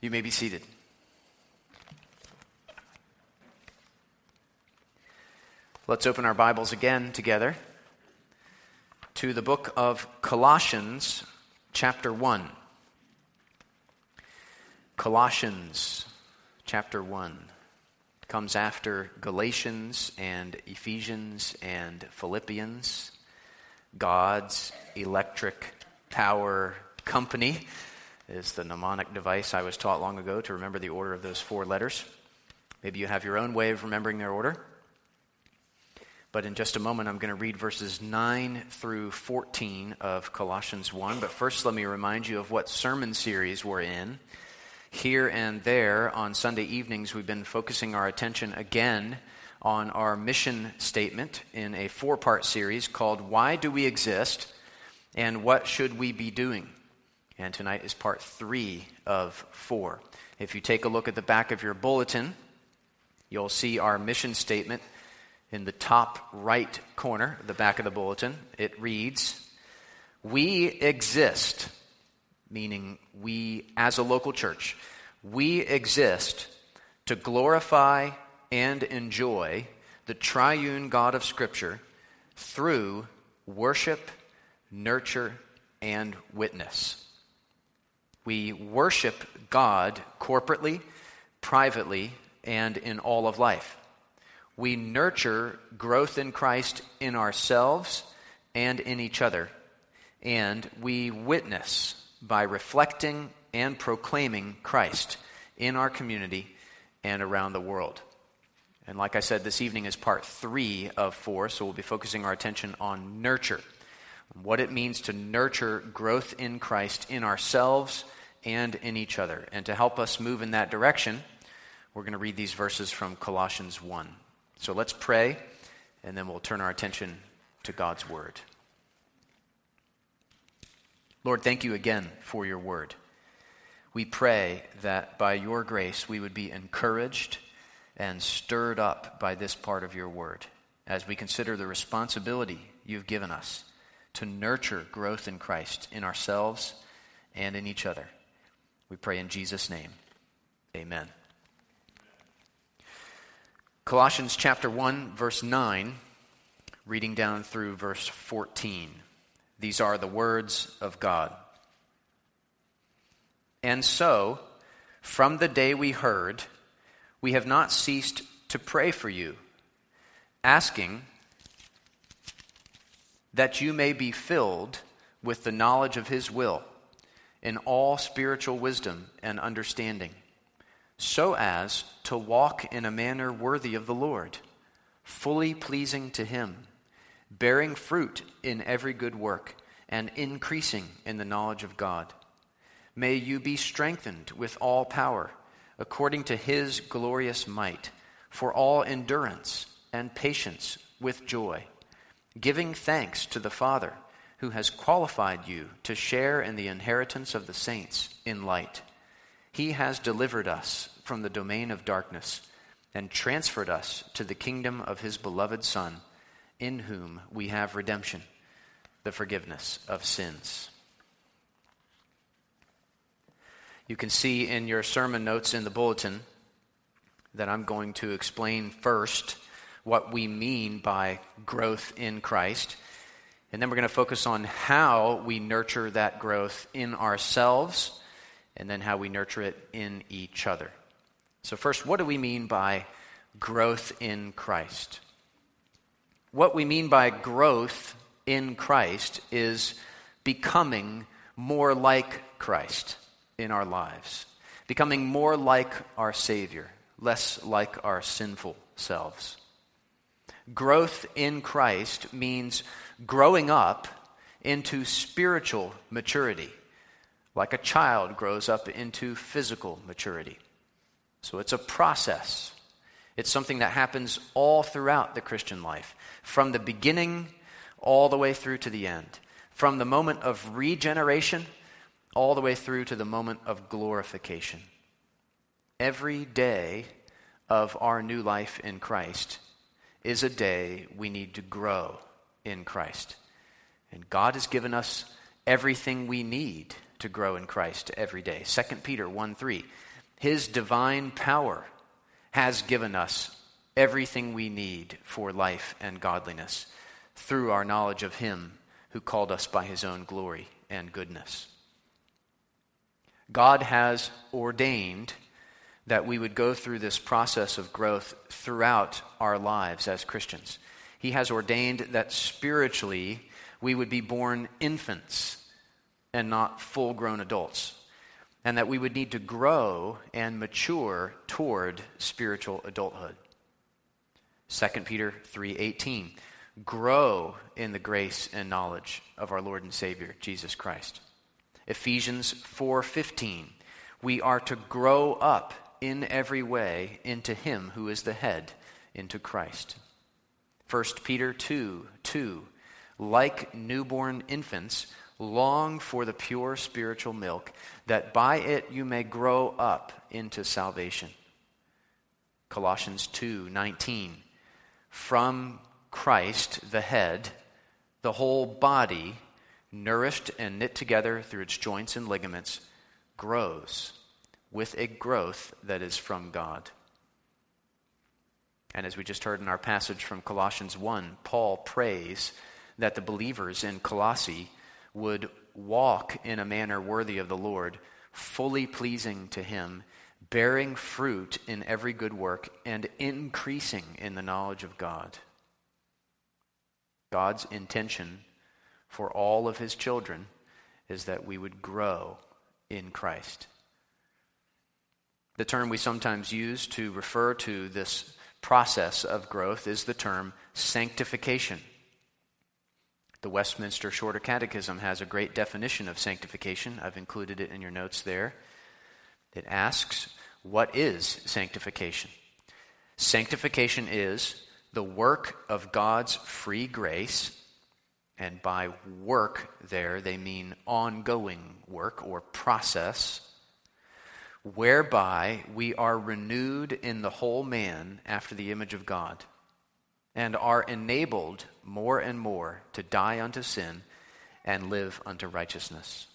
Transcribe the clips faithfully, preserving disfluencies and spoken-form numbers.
You may be seated. Let's open our Bibles again together to the book of Colossians, chapter one. Colossians, chapter one, comes after Galatians and Ephesians and Philippians, God's electric power company is the mnemonic device I was taught long ago to remember the order of those four letters. Maybe you have your own way of remembering their order. But in just a moment, I'm going to read verses nine through fourteen of Colossians one. But first, let me remind you of what sermon series we're in. Here and there on Sunday evenings, we've been focusing our attention again on our mission statement in a four-part series called Why Do We Exist and What Should We Be Doing? And tonight is part three of four. If you take a look at the back of your bulletin, you'll see our mission statement in the top right corner, the back of the bulletin. It reads, "We exist," meaning we as a local church, we exist to glorify and enjoy the triune God of Scripture through worship, nurture, and witness. We worship God corporately, privately, and in all of life. We nurture growth in Christ in ourselves and in each other. And we witness by reflecting and proclaiming Christ in our community and around the world. And like I said, this evening is part three of four, so we'll be focusing our attention on nurture. What it means to nurture growth in Christ in ourselves and in each other. And to help us move in that direction, we're going to read these verses from Colossians one. So let's pray, and then we'll turn our attention to God's Word. Lord, thank you again for your Word. We pray that by your grace we would be encouraged and stirred up by this part of your Word as we consider the responsibility you've given us to nurture growth in Christ in ourselves and in each other. We pray in Jesus' name. Amen. Colossians chapter one, verse nine, reading down through verse fourteen. These are the words of God. "And so, from the day we heard, we have not ceased to pray for you, asking that you may be filled with the knowledge of his will, in all spiritual wisdom and understanding, so as to walk in a manner worthy of the Lord, fully pleasing to him, bearing fruit in every good work, and increasing in the knowledge of God. May you be strengthened with all power, according to his glorious might, for all endurance and patience with joy, giving thanks to the Father, who has qualified you to share in the inheritance of the saints in light. He has delivered us from the domain of darkness and transferred us to the kingdom of his beloved Son, in whom we have redemption, the forgiveness of sins." You can see in your sermon notes in the bulletin that I'm going to explain first what we mean by growth in Christ. And then we're going to focus on how we nurture that growth in ourselves, and then how we nurture it in each other. So first, what do we mean by growth in Christ? What we mean by growth in Christ is becoming more like Christ in our lives. Becoming more like our Savior, less like our sinful selves. Growth in Christ means growing up into spiritual maturity, like a child grows up into physical maturity. So it's a process. It's something that happens all throughout the Christian life, from the beginning all the way through to the end, from the moment of regeneration all the way through to the moment of glorification. Every day of our new life in Christ is a day we need to grow in Christ. And God has given us everything we need to grow in Christ every day. Second Peter one three His divine power has given us everything we need for life and godliness through our knowledge of Him who called us by His own glory and goodness. God has ordained that we would go through this process of growth throughout our lives as Christians. He has ordained that spiritually we would be born infants and not full-grown adults, and that we would need to grow and mature toward spiritual adulthood. Second Peter three eighteen, grow in the grace and knowledge of our Lord and Savior, Jesus Christ. Ephesians four fifteen, we are to grow up in every way into Him who is the head, into Christ. First Peter two two, like newborn infants, long for the pure spiritual milk, that by it you may grow up into salvation. Colossians two nineteen, from Christ, the head, the whole body, nourished and knit together through its joints and ligaments, grows with a growth that is from God. And as we just heard in our passage from Colossians one, Paul prays that the believers in Colossae would walk in a manner worthy of the Lord, fully pleasing to Him, bearing fruit in every good work, and increasing in the knowledge of God. God's intention for all of His children is that we would grow in Christ. The term we sometimes use to refer to this process of growth is the term sanctification. The Westminster Shorter Catechism has a great definition of sanctification. I've included it in your notes there. It asks, what is sanctification? Sanctification is the work of God's free grace, and by work there they mean ongoing work or process, whereby we are renewed in the whole man after the image of God, and are enabled more and more to die unto sin and live unto righteousness.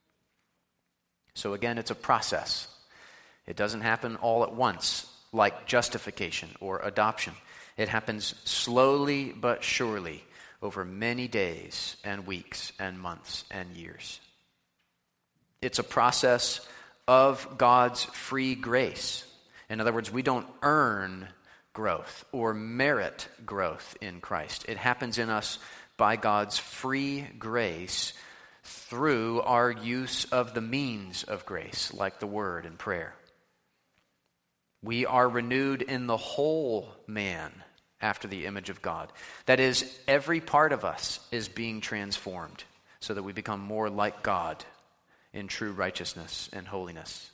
So again, it's a process. It doesn't happen all at once, like justification or adoption. It happens slowly but surely over many days and weeks and months and years. It's a process of God's free grace. In other words, we don't earn growth or merit growth in Christ. It happens in us by God's free grace through our use of the means of grace, like the Word and prayer. We are renewed in the whole man after the image of God. That is, every part of us is being transformed so that we become more like God in true righteousness and holiness.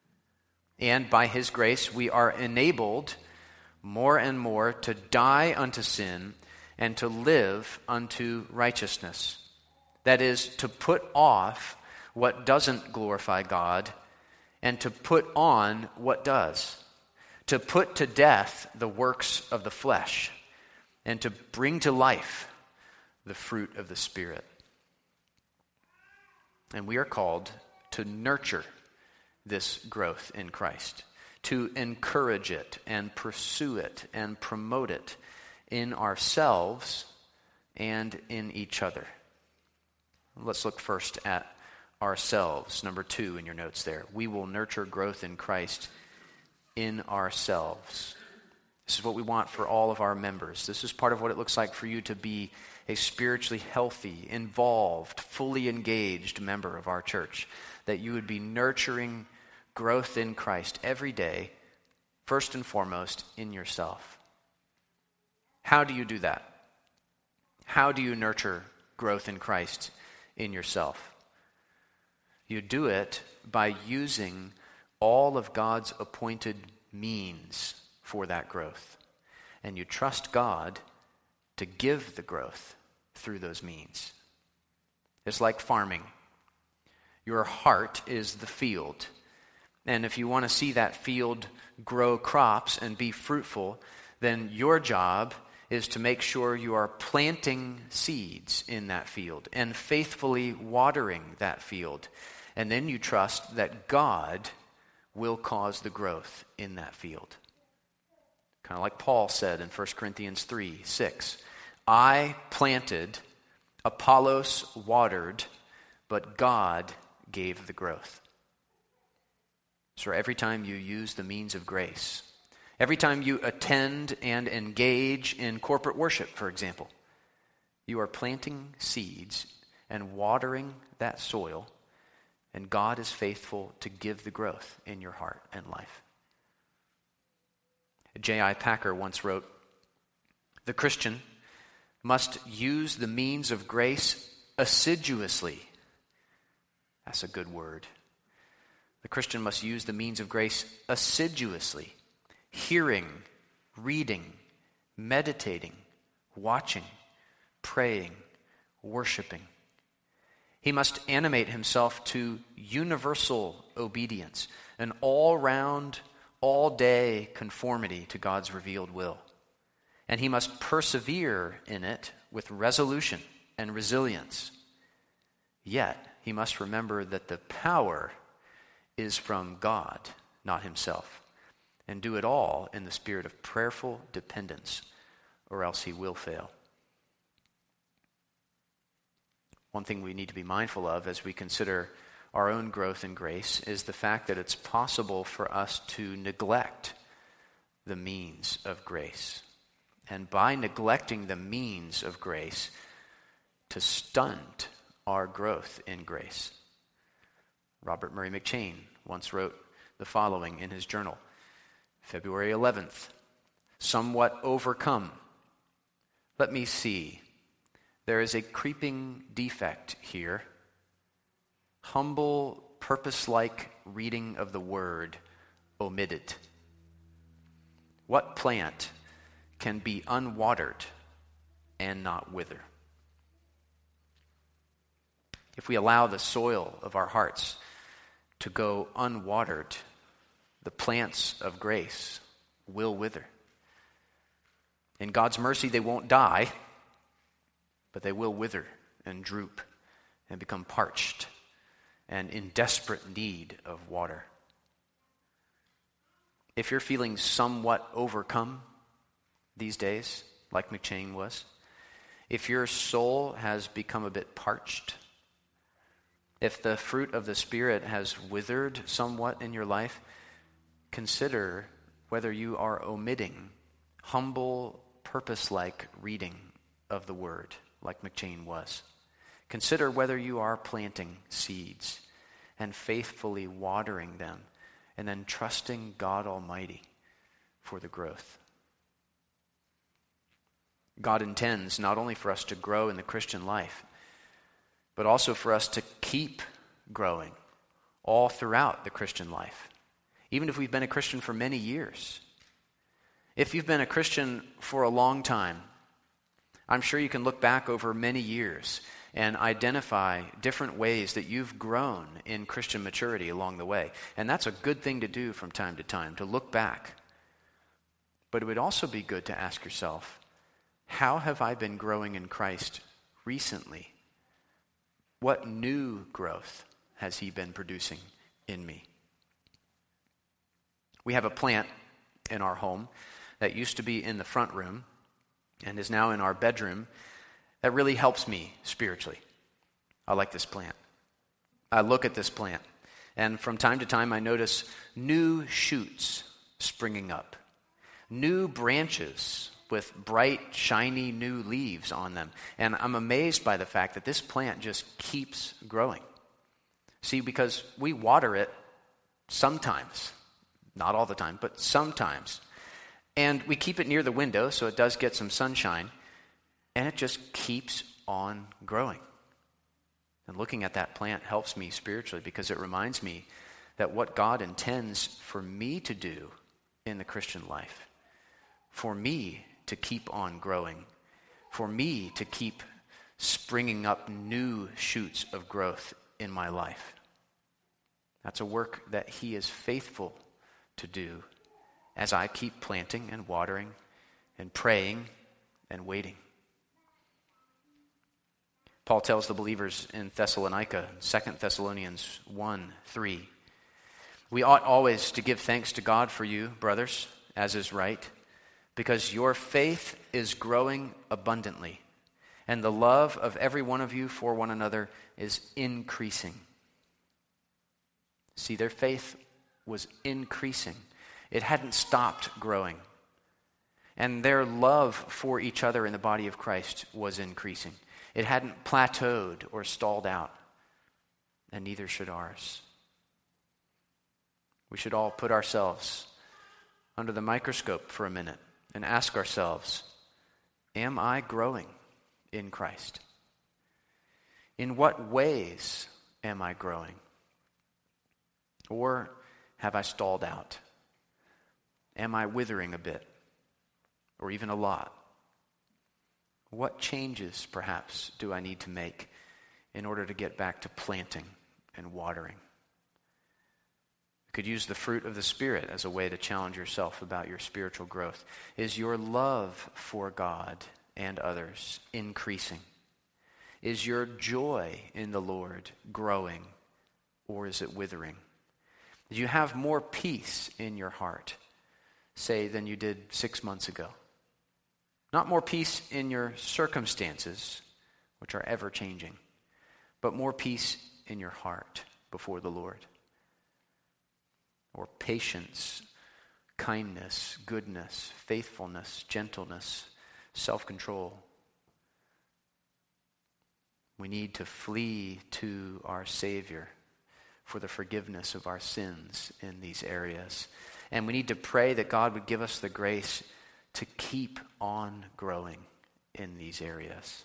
And by His grace, we are enabled more and more to die unto sin and to live unto righteousness. That is, to put off what doesn't glorify God and to put on what does. To put to death the works of the flesh and to bring to life the fruit of the Spirit. And we are called to nurture this growth in Christ, to encourage it and pursue it and promote it in ourselves and in each other. Let's look first at ourselves. Number two in your notes there. We will nurture growth in Christ in ourselves. This is what we want for all of our members. This is part of what it looks like for you to be a spiritually healthy, involved, fully engaged member of our church. That you would be nurturing growth in Christ every day, first and foremost in yourself. How do you do that? How do you nurture growth in Christ in yourself? You do it by using all of God's appointed means for that growth. And you trust God to give the growth through those means. It's like farming. Your heart is the field. And if you want to see that field grow crops and be fruitful, then your job is to make sure you are planting seeds in that field and faithfully watering that field. And then you trust that God will cause the growth in that field. Kind of like Paul said in First Corinthians three, six. I planted, Apollos watered, but God gave the growth. So every time you use the means of grace, every time you attend and engage in corporate worship, for example, you are planting seeds and watering that soil, and God is faithful to give the growth in your heart and life. J I Packer once wrote, "The Christian must use the means of grace assiduously." That's a good word. The Christian must use the means of grace assiduously, hearing, reading, meditating, watching, praying, worshiping. He must animate himself to universal obedience, an all-round, all-day conformity to God's revealed will. And he must persevere in it with resolution and resilience. Yet, he must remember that the power is from God, not himself, and do it all in the spirit of prayerful dependence, or else he will fail. One thing we need to be mindful of as we consider our own growth in grace is the fact that it's possible for us to neglect the means of grace. And by neglecting the means of grace, to stunt our growth in grace. Robert Murray McCheyne once wrote the following in his journal. February eleventh, somewhat overcome. Let me see. There is a creeping defect here. Humble, purpose-like reading of the word omitted. What plant can be unwatered and not wither? If we allow the soil of our hearts to go unwatered, the plants of grace will wither. In God's mercy, they won't die, but they will wither and droop and become parched and in desperate need of water. If you're feeling somewhat overcome these days, like McCheyne was, if your soul has become a bit parched, if the fruit of the Spirit has withered somewhat in your life, consider whether you are omitting humble, purpose-like reading of the Word, like McCheyne was. Consider whether you are planting seeds and faithfully watering them and then trusting God Almighty for the growth. God intends not only for us to grow in the Christian life, but also for us to keep growing all throughout the Christian life, even if we've been a Christian for many years. If you've been a Christian for a long time, I'm sure you can look back over many years and identify different ways that you've grown in Christian maturity along the way. And that's a good thing to do from time to time, to look back. But it would also be good to ask yourself, how have I been growing in Christ recently? What new growth has he been producing in me? We have a plant in our home that used to be in the front room and is now in our bedroom that really helps me spiritually. I like this plant. I look at this plant, and from time to time I notice new shoots springing up, new branches with bright, shiny new leaves on them. And I'm amazed by the fact that this plant just keeps growing. See, because we water it sometimes, not all the time, but sometimes. And we keep it near the window so it does get some sunshine, and it just keeps on growing. And looking at that plant helps me spiritually because it reminds me that what God intends for me to do in the Christian life, for me to keep on growing, for me to keep springing up new shoots of growth in my life. That's a work that he is faithful to do as I keep planting and watering and praying and waiting. Paul tells the believers in Thessalonica, Second Thessalonians one three, We ought always to give thanks to God for you, brothers, as is right, because your faith is growing abundantly, and the love of every one of you for one another is increasing. See, their faith was increasing. It hadn't stopped growing. And their love for each other in the body of Christ was increasing. It hadn't plateaued or stalled out, and neither should ours. We should all put ourselves under the microscope for a minute and ask ourselves, am I growing in Christ? In what ways am I growing? Or have I stalled out? Am I withering a bit? Or even a lot? What changes, perhaps, do I need to make in order to get back to planting and watering? You could use the fruit of the Spirit as a way to challenge yourself about your spiritual growth. Is your love for God and others increasing? Is your joy in the Lord growing, or is it withering? Do you have more peace in your heart, say, than you did six months ago? Not more peace in your circumstances, which are ever changing, but more peace in your heart before the Lord. Or patience, kindness, goodness, faithfulness, gentleness, self-control. We need to flee to our Savior for the forgiveness of our sins in these areas. And we need to pray that God would give us the grace to keep on growing in these areas.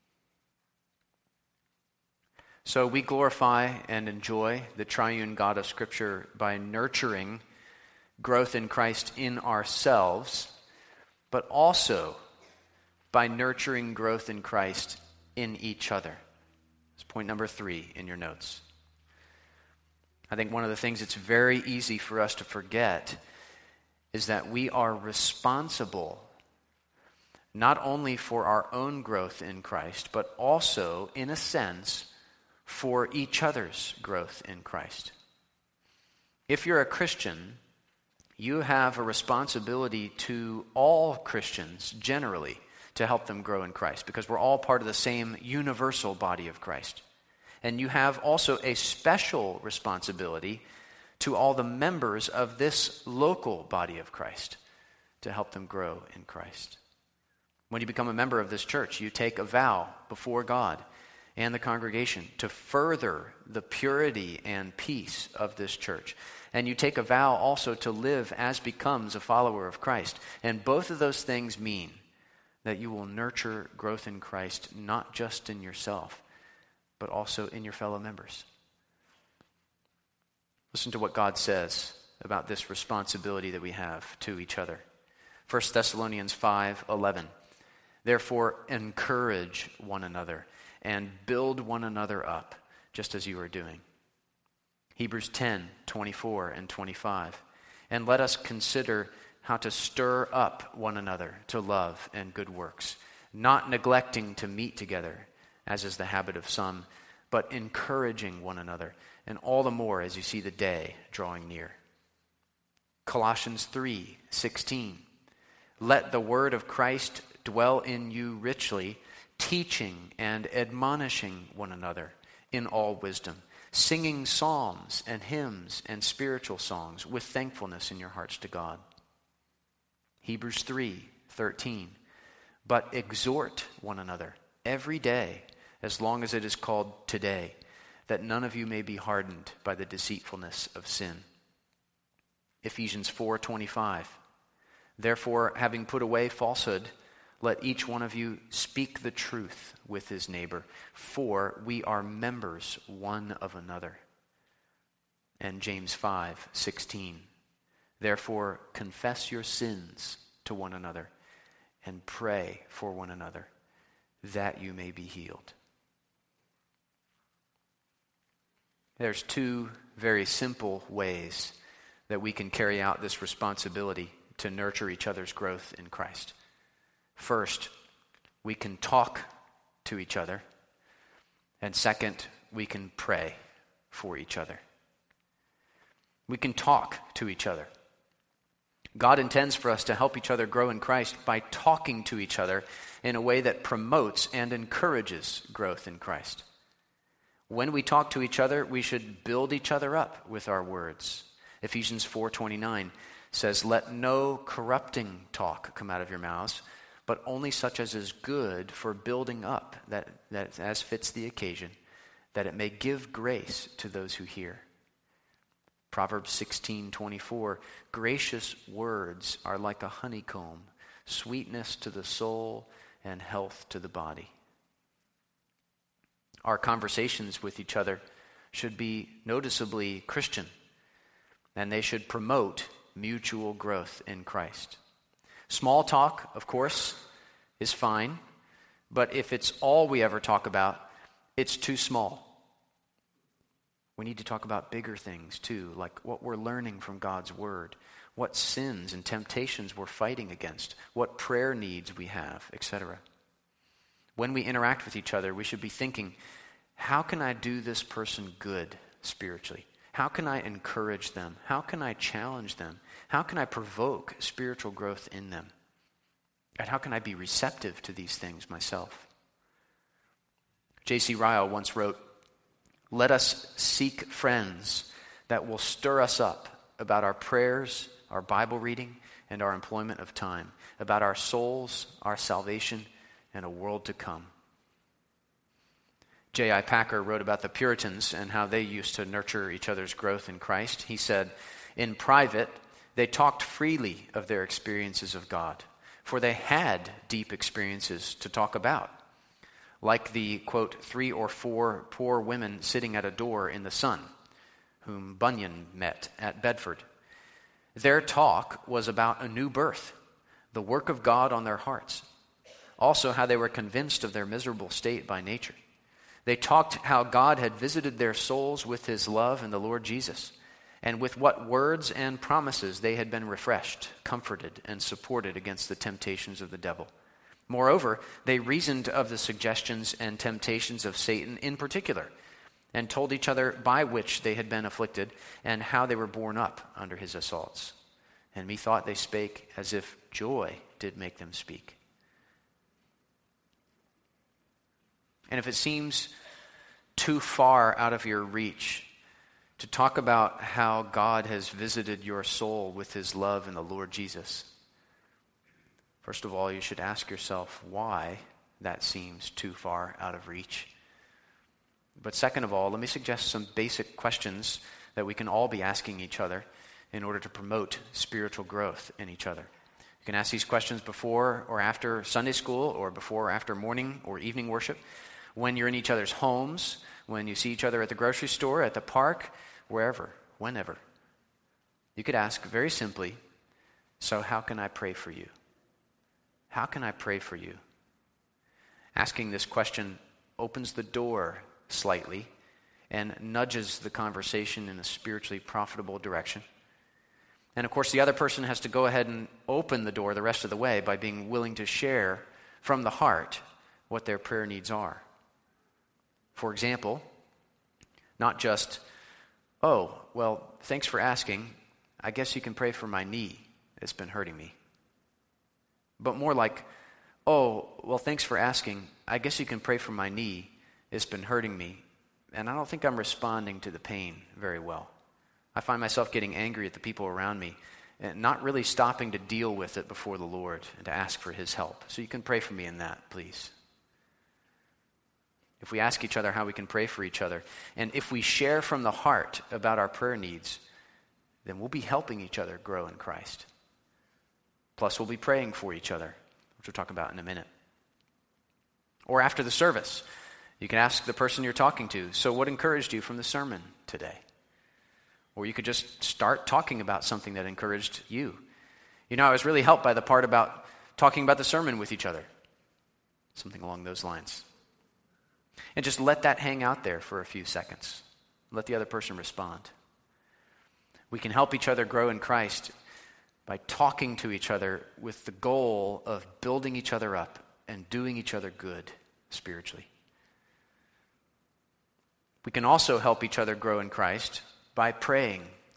So we glorify and enjoy the triune God of Scripture by nurturing growth in Christ in ourselves, but also by nurturing growth in Christ in each other. That's point number three in your notes. I think one of the things it's very easy for us to forget is that we are responsible not only for our own growth in Christ, but also, in a sense, for each other's growth in Christ. If you're a Christian, you have a responsibility to all Christians generally to help them grow in Christ, because we're all part of the same universal body of Christ. And you have also a special responsibility to all the members of this local body of Christ to help them grow in Christ. When you become a member of this church, you take a vow before God and the congregation to further the purity and peace of this church. And you take a vow also to live as becomes a follower of Christ. And both of those things mean that you will nurture growth in Christ not just in yourself, but also in your fellow members. Listen to what God says about this responsibility that we have to each other. First Thessalonians five eleven. Therefore, encourage one another and build one another up, just as you are doing. Hebrews ten twenty-four and twenty-five. And let us consider how to stir up one another to love and good works, not neglecting to meet together, as is the habit of some, but encouraging one another, and all the more as you see the day drawing near. Colossians three sixteen. Let the word of Christ dwell in you richly, teaching and admonishing one another in all wisdom, singing psalms and hymns and spiritual songs with thankfulness in your hearts to God. Hebrews three thirteen. But exhort one another every day, as long as it is called today, that none of you may be hardened by the deceitfulness of sin. Ephesians four twenty-five. Therefore, having put away falsehood, let each one of you speak the truth with his neighbor, for we are members one of another. And James five sixteen. Therefore, confess your sins to one another and pray for one another, that you may be healed. There's two very simple ways that we can carry out this responsibility to nurture each other's growth in Christ. First, we can talk to each other. And second, we can pray for each other. We can talk to each other. God intends for us to help each other grow in Christ by talking to each other in a way that promotes and encourages growth in Christ. When we talk to each other, we should build each other up with our words. Ephesians four twenty-nine says, "Let no corrupting talk come out of your mouths, but only such as is good for building up, that, that as fits the occasion, that it may give grace to those who hear." Proverbs sixteen twenty-four, "Gracious words are like a honeycomb, sweetness to the soul and health to the body." Our conversations with each other should be noticeably Christian, and they should promote mutual growth in Christ. Small talk, of course, is fine, but if it's all we ever talk about, it's too small. We need to talk about bigger things too, like what we're learning from God's Word, what sins and temptations we're fighting against, what prayer needs we have, et cetera. When we interact with each other, we should be thinking, how can I do this person good spiritually? How can I encourage them? How can I challenge them? How can I provoke spiritual growth in them? And how can I be receptive to these things myself? J C Ryle once wrote, "Let us seek friends that will stir us up about our prayers, our Bible reading, and our employment of time, about our souls, our salvation, and a world to come." J I Packer wrote about the Puritans and how they used to nurture each other's growth in Christ. He said, "In private, they talked freely of their experiences of God, for they had deep experiences to talk about. Like the, quote, three or four poor women sitting at a door in the sun, whom Bunyan met at Bedford. Their talk was about a new birth, the work of God on their hearts. Also how they were convinced of their miserable state by nature. They talked how God had visited their souls with his love in the Lord Jesus, and with what words and promises they had been refreshed, comforted, and supported against the temptations of the devil. Moreover, they reasoned of the suggestions and temptations of Satan in particular, and told each other by which they had been afflicted, and how they were borne up under his assaults. And methought they spake as if joy did make them speak." And if it seems too far out of your reach to talk about how God has visited your soul with his love in the Lord Jesus, first of all, you should ask yourself why that seems too far out of reach. But second of all, let me suggest some basic questions that we can all be asking each other in order to promote spiritual growth in each other. You can ask these questions before or after Sunday school, or before or after morning or evening worship, when you're in each other's homes, when you see each other at the grocery store, at the park, wherever, whenever. You could ask very simply, "So how can I pray for you? How can I pray for you?" Asking this question opens the door slightly and nudges the conversation in a spiritually profitable direction. And of course, the other person has to go ahead and open the door the rest of the way by being willing to share from the heart what their prayer needs are. For example, not just, "Oh, well, thanks for asking. I guess you can pray for my knee. It's been hurting me." But more like, "Oh, well, thanks for asking. I guess you can pray for my knee. It's been hurting me, and I don't think I'm responding to the pain very well. I find myself getting angry at the people around me and not really stopping to deal with it before the Lord and to ask for his help. So you can pray for me in that, please." If we ask each other how we can pray for each other, and if we share from the heart about our prayer needs, then we'll be helping each other grow in Christ. Plus, we'll be praying for each other, which we'll talk about in a minute. Or after the service, you can ask the person you're talking to, "So what encouraged you from the sermon today?" Or you could just start talking about something that encouraged you. "You know, I was really helped by the part about talking about the sermon with each other." Something along those lines. And just let that hang out there for a few seconds. Let the other person respond. We can help each other grow in Christ by talking to each other with the goal of building each other up and doing each other good spiritually. We can also help each other grow in Christ by praying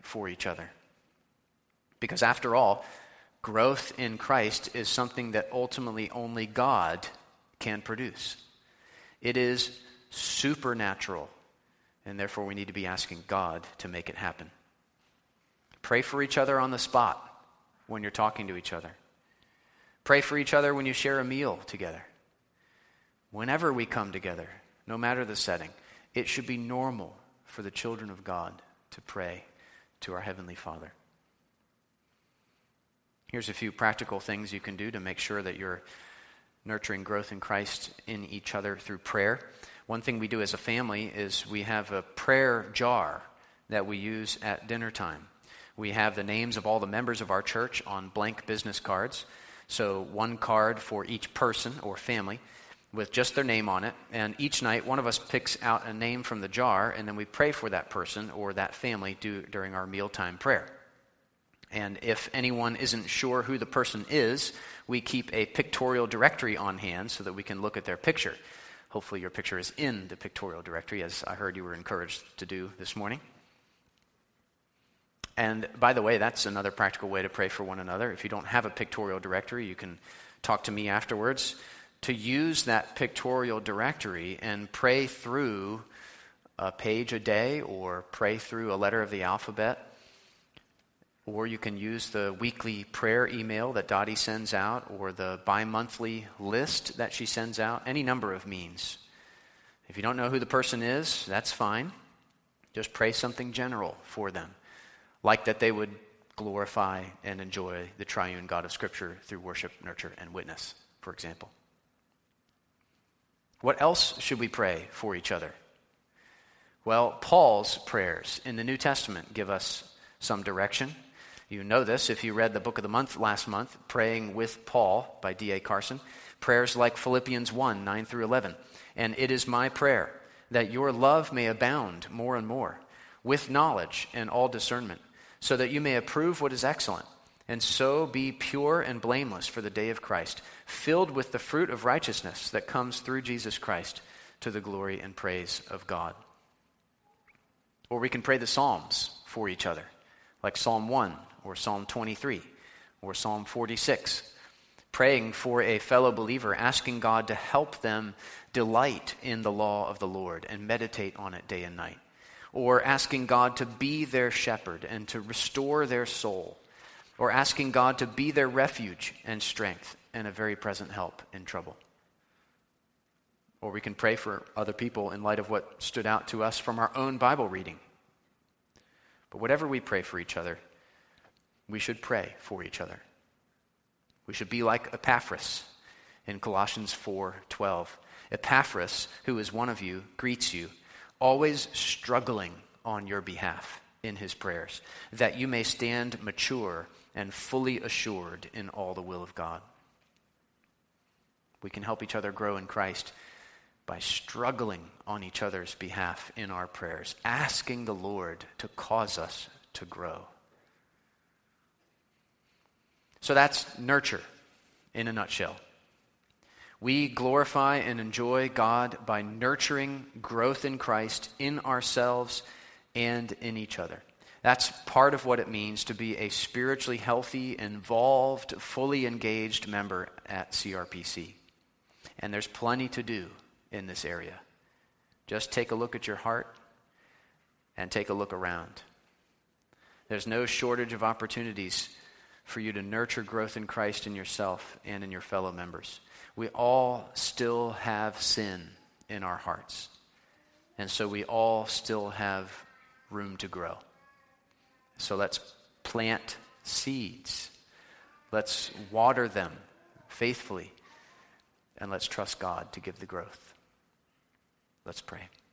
for each other. Because after all, growth in Christ is something that ultimately only God can produce. It is supernatural, and therefore we need to be asking God to make it happen. Pray for each other on the spot when you're talking to each other. Pray for each other when you share a meal together. Whenever we come together, no matter the setting, it should be normal for the children of God to pray to our Heavenly Father. Here's a few practical things you can do to make sure that you're nurturing growth in Christ in each other through prayer. One thing we do as a family is we have a prayer jar that we use at dinner time. We have the names of all the members of our church on blank business cards. So one card for each person or family with just their name on it. And each night, one of us picks out a name from the jar, and then we pray for that person or that family do, during our mealtime prayer. And if anyone isn't sure who the person is, we keep a pictorial directory on hand so that we can look at their picture. Hopefully your picture is in the pictorial directory, as I heard you were encouraged to do this morning. And by the way, that's another practical way to pray for one another. If you don't have a pictorial directory, you can talk to me afterwards to use that pictorial directory and pray through a page a day or pray through a letter of the alphabet. Or you can use the weekly prayer email that Dottie sends out or the bi-monthly list that she sends out, any number of means. If you don't know who the person is, that's fine. Just pray something general for them, like that they would glorify and enjoy the triune God of Scripture through worship, nurture, and witness, for example. What else should we pray for each other? Well, Paul's prayers in the New Testament give us some direction. You know this if you read the book of the month last month, Praying with Paul by D A Carson. Prayers like Philippians one, nine through eleven. And it is my prayer that your love may abound more and more with knowledge and all discernment, so that you may approve what is excellent, and so be pure and blameless for the day of Christ, filled with the fruit of righteousness that comes through Jesus Christ to the glory and praise of God. Or we can pray the Psalms for each other, like Psalm one or Psalm twenty-three or Psalm forty-six, praying for a fellow believer, asking God to help them delight in the law of the Lord and meditate on it day and night. Or asking God to be their shepherd and to restore their soul. Or asking God to be their refuge and strength and a very present help in trouble. Or we can pray for other people in light of what stood out to us from our own Bible reading. But whatever we pray for each other, we should pray for each other. We should be like Epaphras in Colossians four twelve. Epaphras, who is one of you, greets you, always struggling on your behalf in his prayers, that you may stand mature and fully assured in all the will of God. We can help each other grow in Christ by struggling on each other's behalf in our prayers, asking the Lord to cause us to grow. So that's nurture in a nutshell. We glorify and enjoy God by nurturing growth in Christ in ourselves and in each other. That's part of what it means to be a spiritually healthy, involved, fully engaged member at C R P C. And there's plenty to do in this area. Just take a look at your heart and take a look around. There's no shortage of opportunities for you to nurture growth in Christ in yourself and in your fellow members. We all still have sin in our hearts. And so we all still have room to grow. So let's plant seeds. Let's water them faithfully. And let's trust God to give the growth. Let's pray.